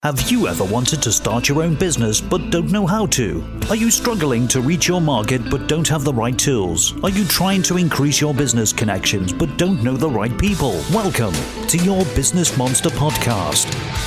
Have you ever wanted to start your own business but don't know how to? Are you struggling to reach your market but don't have the right tools? Are you trying to increase your business connections but don't know the right people? Welcome to Your Business Monster podcast.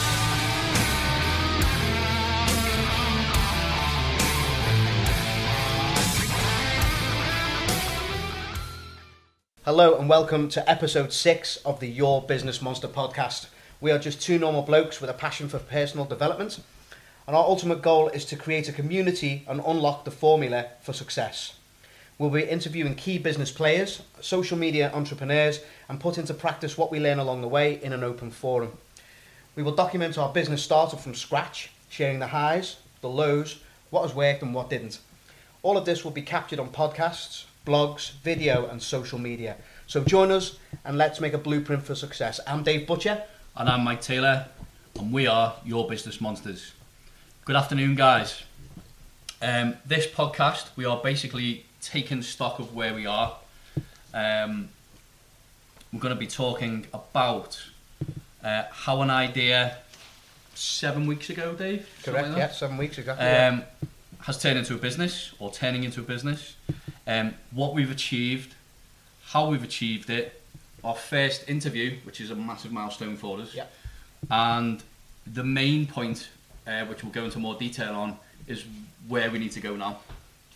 Hello and welcome to episode 6 of the Your Business Monster podcast. We are just two normal blokes with a passion for personal development, and our ultimate goal is to create a community and unlock the formula for success. We'll be interviewing key business players, social media entrepreneurs, and put into practice what we learn along the way in an open forum. We will document our business startup from scratch, sharing the highs, the lows, what has worked and what didn't. All of this will be captured on podcasts, blogs, video and social media. So join us and let's make a blueprint for success. I'm Dave Butcher. And I'm Mike Taylor, and we are Your Business Monsters. Good afternoon, guys. This podcast, we are basically taking stock of where we are. We're going to be talking about how an idea 7 weeks ago, Dave? Correct, like 7 weeks ago. Has turned into a business, or turning into a business. What we've achieved, how we've achieved it, our first interview, which is a massive milestone for us, and the main point, which we'll go into more detail on, is where we need to go now.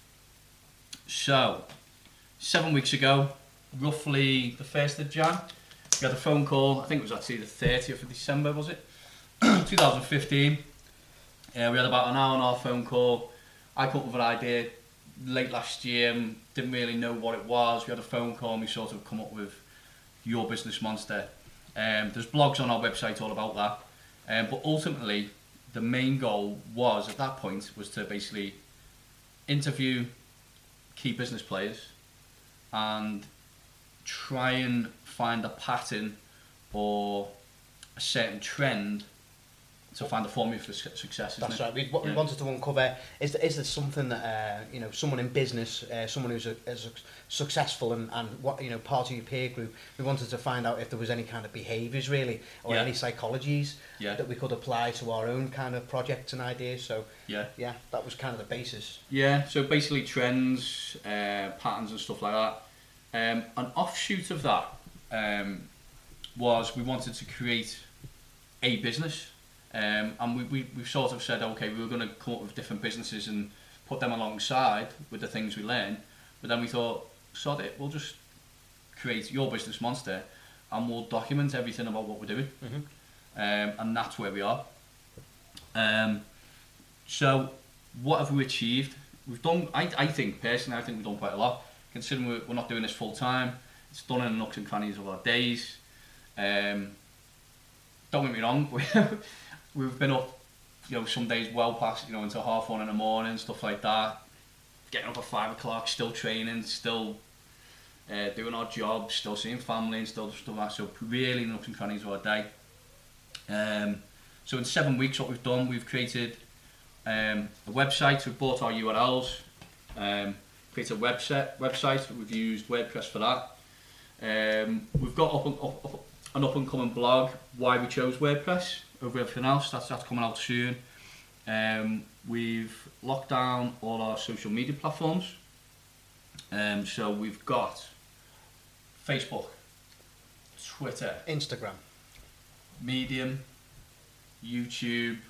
So, 7 weeks ago, roughly the 1st of Jan, we had a phone call. I think it was actually the 30th of December, was it? 2015. We had about an hour and a half phone call. I come up with an idea late last year and didn't really know what it was. We had a phone call and we sort of come up with Your Business Monster. There's blogs on our website all about that. But ultimately, the main goal was, at that point, was to basically interview key business players and try and find a pattern or a certain trend to find a formula for success. That's right. What we wanted to uncover is there something that someone in business, someone who's successful and what part of your peer group. We wanted to find out if there was any kind of behaviours really, or any psychologies that we could apply to our own kind of projects and ideas. So that was kind of the basis. Yeah. So basically trends, patterns and stuff like that. An offshoot of that was we wanted to create a business. And we sort of said, okay, we were going to come up with different businesses and put them alongside with the things we learn. But then we thought, sod it, we'll just create Your Business Monster and we'll document everything about what we're doing. Mm-hmm. And that's where we are. So what have we achieved? We've done, I think personally, we've done quite a lot. Considering we're not doing this full time, it's done in the nooks and crannies of our days. Don't get me wrong, we've been up, some days well past, into 1:30 in the morning, stuff like that. Getting up at 5 o'clock, still training, still doing our jobs, still seeing family and still stuff like that. So really nooks and crannies of our day. So in 7 weeks, what we've done, we've created a website. We've bought our URLs, created a website. We've used WordPress for that. We've got an up-and-coming blog, why we chose WordPress over everything else. That's coming out soon. We've locked down all our social media platforms. So we've got Facebook, Twitter, Instagram, Medium, YouTube.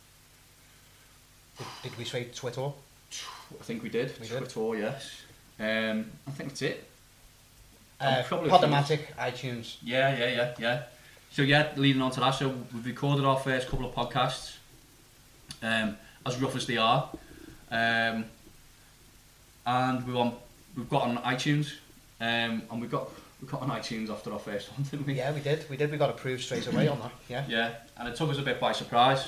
Did we say Twitter? I think we did. Twitter, yes. I think that's it. Podomatic, iTunes. Yeah. So leading on to that, so we've recorded our first couple of podcasts, as rough as they are, and we've got on iTunes, and we got on iTunes after our first one, didn't we? Yeah, we did. We got approved straight away on that. Yeah, and it took us a bit by surprise,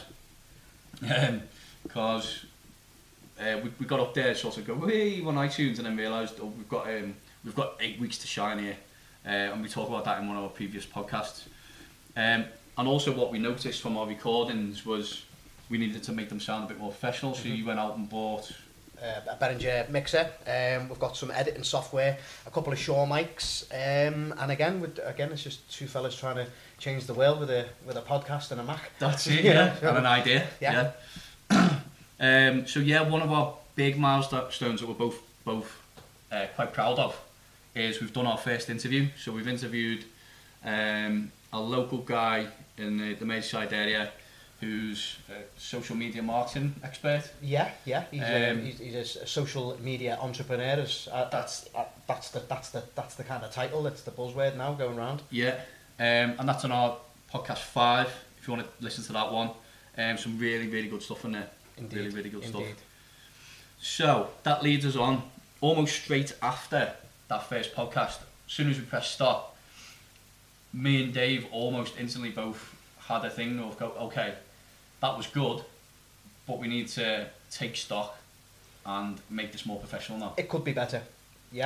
because we got up there, sort of go, hey, on iTunes, and then realised we've got 8 weeks to shine here, and we talk about that in one of our previous podcasts. And also what we noticed from our recordings was we needed to make them sound a bit more professional. So you went out and bought a Behringer mixer. We've got some editing software, a couple of Shure mics, and again, it's just two fellas trying to change the world with a podcast and a Mac. That's it, yeah. And an idea. Yeah. So yeah, one of our big milestones that we're both quite proud of is we've done our first interview. So we've interviewed a local guy in the Merseyside area who's a social media marketing expert. Yeah. He's a social media entrepreneur. That's the kind of title. That's the buzzword now going around. Yeah, and that's on our podcast 5. If you want to listen to that one, some really good stuff in there. Indeed. Really good stuff. So that leads us on almost straight after that first podcast. As soon as we press stop, me and Dave almost instantly both had a thing of go, okay, that was good, but we need to take stock and make this more professional now. It could be better. Yeah.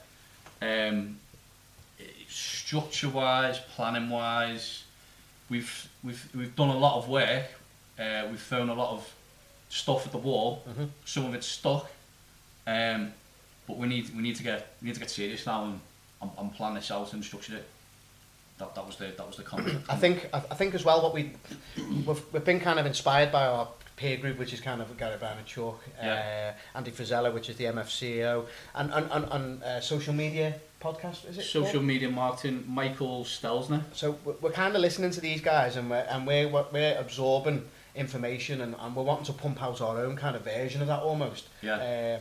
Structure-wise, planning-wise, we've done a lot of work. We've thrown a lot of stuff at the wall. Mm-hmm. Some of it's stuck, but we need to get serious now and plan this out and structure it. That was the comment. I think as well what we've been kind of inspired by our peer group, which is kind of Gary Vaynerchuk, Andy Frisella, which is the MF CEO, and social media podcast, is it? Social media marketing, Michael Stelzner. So we're kind of listening to these guys, and we're absorbing information, and we're wanting to pump out our own kind of version of that almost. Yeah.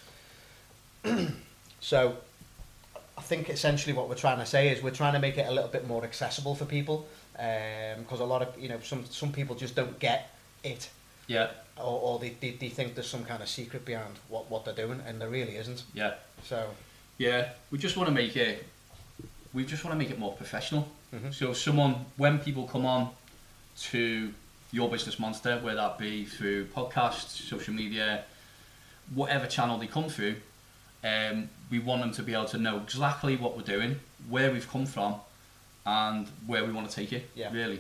So I think essentially what we're trying to say is we're trying to make it a little bit more accessible for people, because a lot of some people just don't get it. Yeah. Or they think there's some kind of secret behind what they're doing, and there really isn't. Yeah. So. Yeah, we just want to make it more professional. Mm-hmm. So when people come on to Your Business Monster, whether that be through podcasts, social media, whatever channel they come through, we want them to be able to know exactly what we're doing, where we've come from, and where we want to take it. Yeah. Really.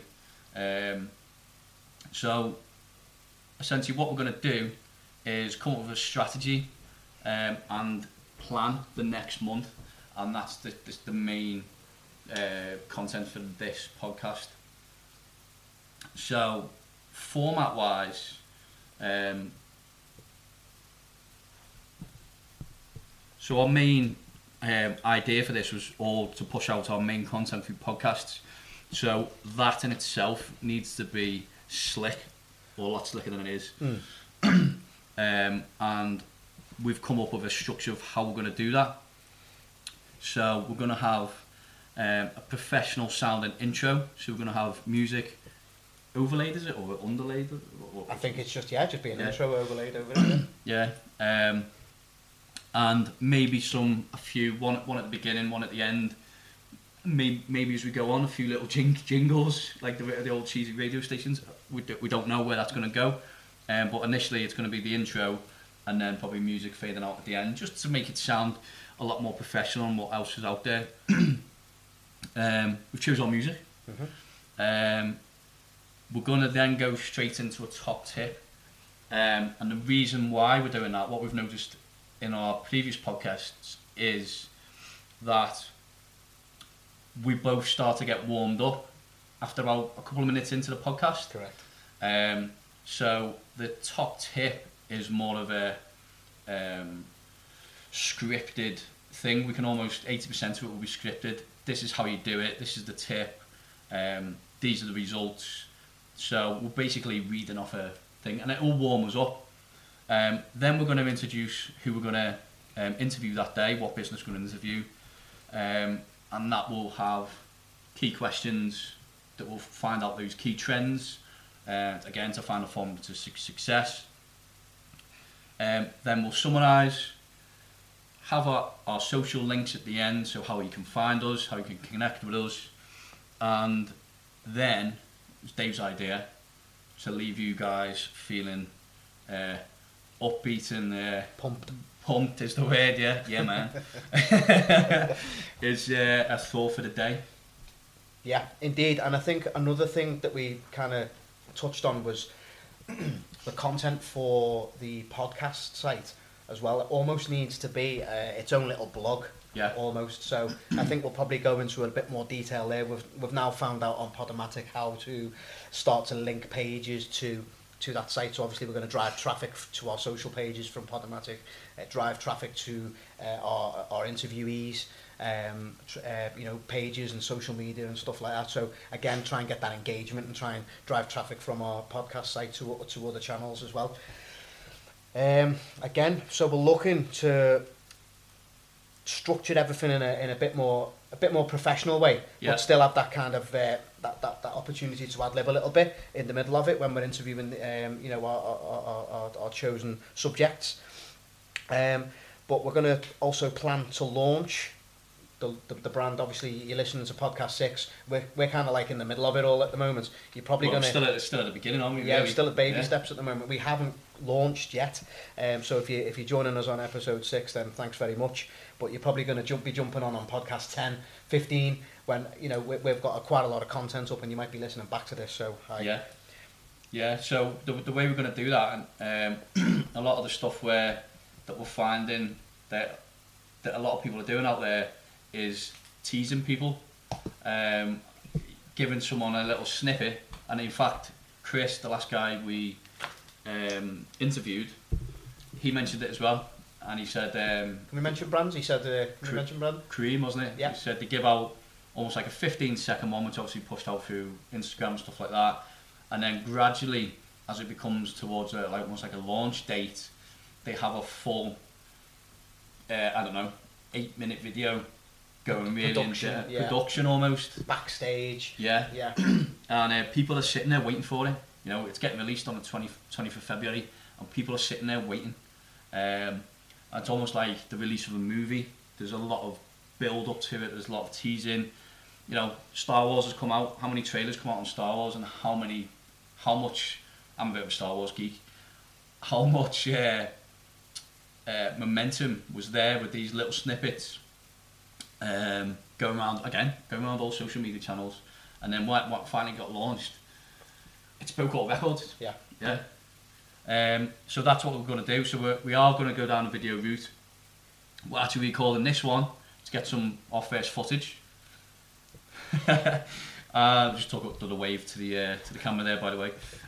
So essentially, what we're going to do is come up with a strategy and plan the next month, and that's the main content for this podcast. So format wise, so our main idea for this was all to push out our main content through podcasts. So that in itself needs to be slick, or a lot slicker than it is. And we've come up with a structure of how we're going to do that. So we're going to have a professional sounding intro. So we're going to have music overlaid, is it, or underlaid? I think it's just be an intro overlaid over it. Yeah. And maybe a few, one at the beginning, one at the end. Maybe as we go on, a few little jingles, like the old cheesy radio stations. We don't know where that's going to go. But initially it's going to be the intro, and then probably music fading out at the end, just to make it sound a lot more professional and what else is out there. We've chosen our music. Mm-hmm. We're going to then go straight into a top tip. And the reason why we're doing that, what we've noticed in our previous podcasts, is that we both start to get warmed up after about a couple of minutes into the podcast. Correct. So the top tip is more of a scripted thing. We can almost 80% of it will be scripted. This is how you do it. This is the tip. These are the results. So we're basically reading off a thing, and it will warm us up. Then we're going to introduce who we're going to interview that day, what business we're going to interview, and that will have key questions that will find out those key trends, again to find a formula to success. Then we'll summarise, have our social links at the end, so how you can find us, how you can connect with us, and then it's Dave's idea to leave you guys feeling upbeat and pumped is the word, yeah man. Is a thought for the day. Yeah, indeed. And I think another thing that we kind of touched on was the content for the podcast site. as well. It almost needs to be its own little blog. Yeah. Almost. So I think we'll probably go into a bit more detail there. We've now found out on Podomatic how to start to link pages to that site. So obviously we're going to drive traffic to our social pages from Podomatic, drive traffic to our interviewees, pages and social media and stuff like that. So again, try and get that engagement and try and drive traffic from our podcast site to other channels as well. Again, so we're looking to structure everything in a bit more professional way, but still have that kind of that opportunity to ad lib a little bit in the middle of it when we're interviewing our chosen subjects. But we're going to also plan to launch the brand. Obviously, you're listening to podcast 6. We're kind of like in the middle of it all at the moment. You're probably going to still at the beginning, aren't we? Yeah, we're still at baby steps at the moment. We haven't launched yet. So if you're joining us on episode 6, then thanks very much. But you're probably going to be jumping on podcast 10, 15 when we've got quite a lot of content up, and you might be listening back to this. So yeah. So the way we're going to do that, and a lot of the stuff that we're finding that a lot of people are doing out there is teasing people, giving someone a little snippet. And in fact, Chris, the last guy we interviewed, he mentioned it as well. And he said, can we mention brands? He said, can we mention brand? Cream, wasn't it? Yeah. He said they give out almost like a 15-second one, which obviously pushed out through Instagram and stuff like that. And then gradually, as it becomes towards almost like a launch date, they have a full, 8-minute video going really into production almost. Backstage. Yeah. And people are sitting there waiting for it. It's getting released on the 20th of February, and people are sitting there waiting. It's almost like the release of a movie. There's a lot of build up to it. There's a lot of teasing. Star Wars has come out. How many trailers come out on Star Wars, and how much? I'm a bit of a Star Wars geek. How much momentum was there with these little snippets going around all social media channels, and then what finally got launched, it broke all records. Yeah. So that's what we're going to do. So we are going to go down a video route. We're actually recording this one to get some off-air footage. Just talk to the wave to the camera there, by the way.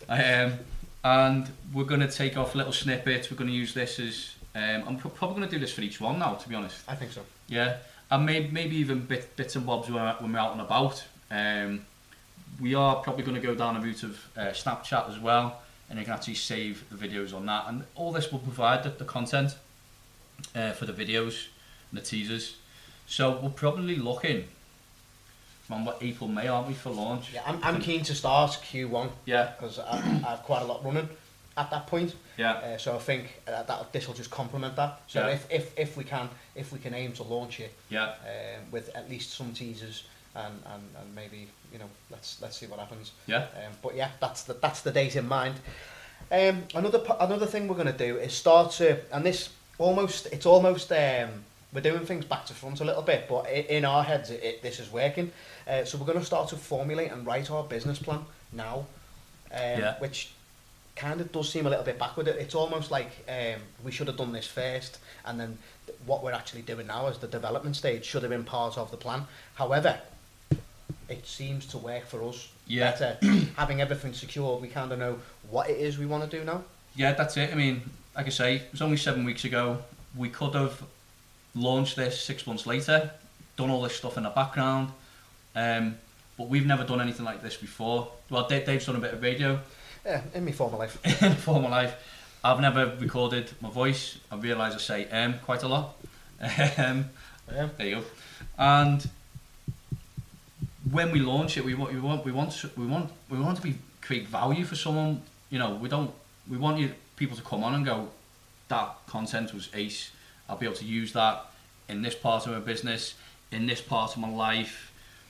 And we're going to take off little snippets. We're going to use this as I'm probably going to do this for each one now, to be honest. I think so. Yeah, and maybe even bits and bobs when we're out and about. We are probably going to go down a route of Snapchat as well, and you can actually save the videos on that. And all this will provide the content for the videos and the teasers. So we're probably looking from April, May, aren't we, for launch? Yeah, I'm keen to start Q1. Yeah. Because I have quite a lot running at that point. Yeah. So I think that this will just complement that. So if we can aim to launch it. Yeah. With at least some teasers and maybe let's see what happens. Yeah. But yeah, that's the date in mind. Another thing we're going to do is start to, and it's almost we're doing things back to front a little bit, but in our heads this is working. So we're going to start to formulate and write our business plan now, which kind of does seem a little bit backward. It's almost like we should have done this first, and then what we're actually doing now as the development stage should have been part of the plan. However, it seems to work for us better. Having everything secured, we kind of know what it is we want to do now. Yeah, that's it. I mean, like I say, it was only 7 weeks ago. We could have launched this 6 months later, done all this stuff in the background, but we've never done anything like this before. Well, Dave's done a bit of radio. Yeah, in my former life. In former life. I've never recorded my voice. I realise I say quite a lot. There you go. And when we launch it, we want to create value for someone. We want people to come on and go, that content was ace. I'll be able to use that in this part of my business, in this part of my life,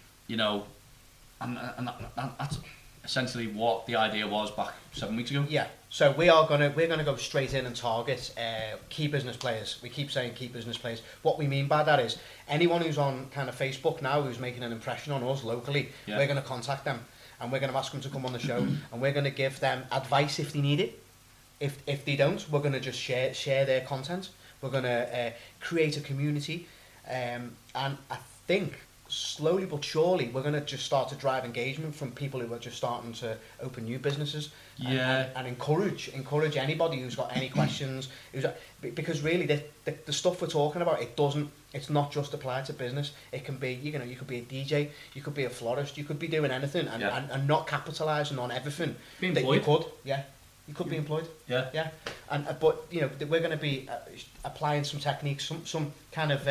and that's essentially what the idea was back 7 weeks ago. Yeah. So we're gonna go straight in and target key business players. We keep saying key business players. What we mean by that is anyone who's on kind of Facebook now who's making an impression on us locally. Yeah. We're gonna contact them and we're gonna ask them to come on the show and we're gonna give them advice if they need it. if they don't, we're going to just share their content. We're going to create a community, and I think slowly but surely we're going to just start to drive engagement from people who are just starting to open new businesses. And encourage anybody who's got any questions, because really the stuff we're talking about, it's not just applied to business. It can be, you could be a DJ, you could be a florist, you could be doing anything and not capitalising on everything that you could. You could be employed. Yeah. And but we're going to be applying some techniques, some kind of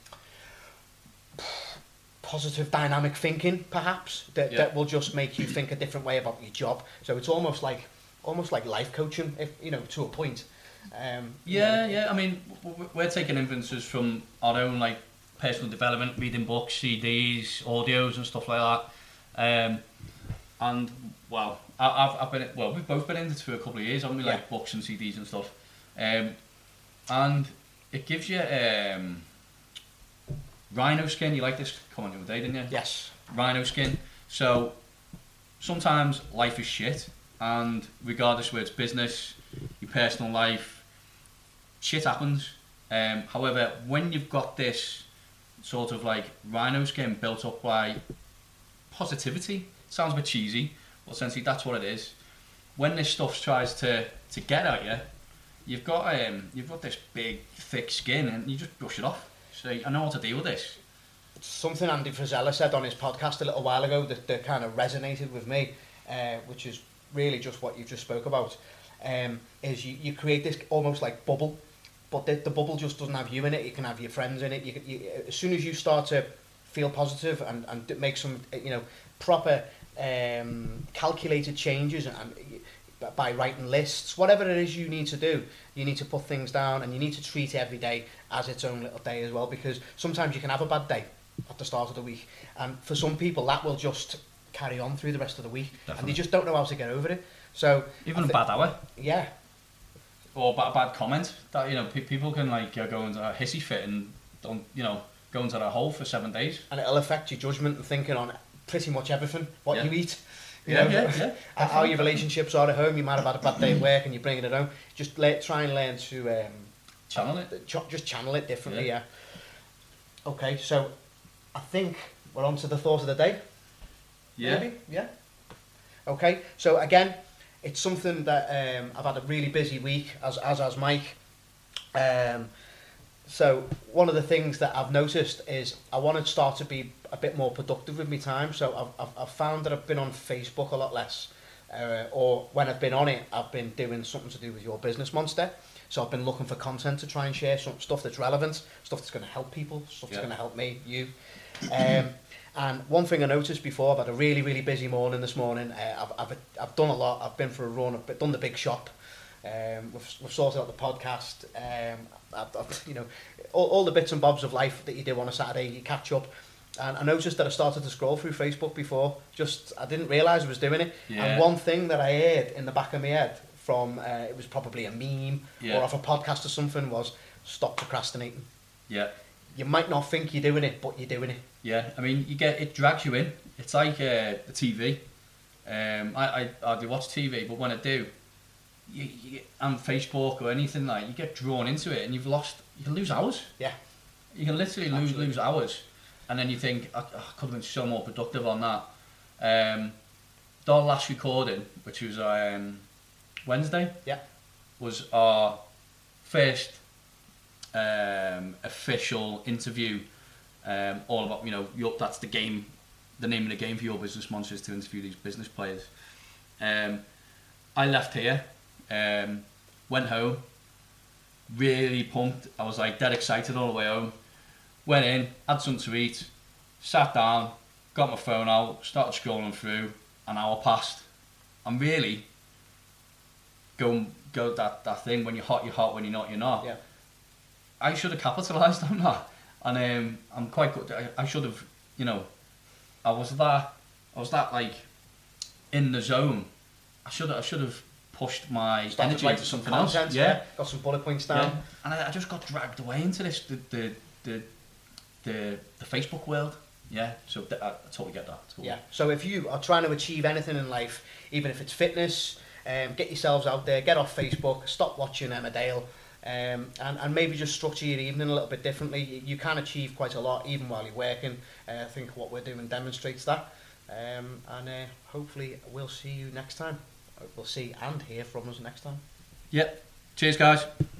positive dynamic thinking, perhaps that will just make you think a different way about your job. So it's almost like life coaching, if to a point. I mean, we're taking influences from our own like personal development, reading books, CDs, audios, and stuff like that. And well, we've both been into it for a couple of years, haven't we? Like books and CDs and stuff. And it gives you rhino skin. You like this comment the other day, didn't you? Yes. Rhino skin. So sometimes life is shit, and regardless whether it's business, your personal life, shit happens. However, when you've got this sort of like rhino skin built up by positivity, sounds a bit cheesy, but essentially that's what it is. When this stuff tries to get at you, you've got this big thick skin, and you just brush it off. So I know how to deal with this. Something Andy Frisella said on his podcast a little while ago that kind of resonated with me, which is really just what you just spoke about, is you create this almost like bubble, but the bubble just doesn't have you in it. You can have your friends in it. You as soon as you start to feel positive and make some proper calculated changes and by writing lists, whatever it is you need to do, you need to put things down, and you need to treat every day as its own little day as well, because sometimes you can have a bad day at the start of the week, and for some people that will just carry on through the rest of the week. Definitely. And they just don't know how to get over it. So even a bad hour, or a bad comment that people can like go into a hissy fit and don't go into a hole for 7 days, and it'll affect your judgment and thinking on pretty much everything, what you eat. How your relationships are at home. You might have had a bad day at work and you're bringing it home. Just try and learn to channel it. Just channel it differently. Yeah. Okay, so I think we're on to the thought of the day. Yeah. Maybe? Yeah. Okay, so again, it's something that I've had a really busy week, as has Mike. So one of the things that I've noticed is I want to start to be a bit more productive with my time. So I've found that I've been on Facebook a lot less, or when I've been on it, I've been doing something to do with Your Business Monster. So I've been looking for content to try and share some stuff that's relevant, stuff that's going to help people, stuff that's going to help me, you. And one thing I noticed before, I've had a really, really busy morning this morning. I've done a lot. I've been for a run. I've done the big shop. We've sorted out the podcast. All the bits and bobs of life that you do on a Saturday, you catch up. And I noticed that I started to scroll through Facebook before. I didn't realise I was doing it. Yeah. And one thing that I heard in the back of my head from, it was probably a meme or off a podcast or something, was stop procrastinating. Yeah. You might not think you're doing it, but you're doing it. Yeah, I mean, it drags you in. It's like the TV. I hardly watch TV, but when I do, and Facebook or anything like, you get drawn into it, and you can lose hours. Yeah. You can literally lose hours, and then you think, I could have been so more productive on that. The last recording, which was Wednesday, was our first official interview, all about that's the game. The name of the game for Your Business Monster is to interview these business players. I left here, went home, really pumped. I was like dead excited all the way home. Went in, had something to eat, sat down, got my phone out, started scrolling through. An hour passed. I'm really go that thing, when you're hot, when you're not, you're not. Yeah. I should have capitalised on that, and I'm quite good. I should have, I was that like in the zone. I should have pushed my energy into something else. Yeah, got some bullet points down. Yeah. And I just got dragged away into this the Facebook world. Yeah, so I totally get that. Totally. Yeah. So if you are trying to achieve anything in life, even if it's fitness, Get yourselves out there, get off Facebook, stop watching Emmerdale, and maybe just structure your evening a little bit differently. You can achieve quite a lot even while you're working. I think what we're doing demonstrates that. And hopefully we'll see you next time. We'll see and hear from us next time. Yep. Cheers, guys.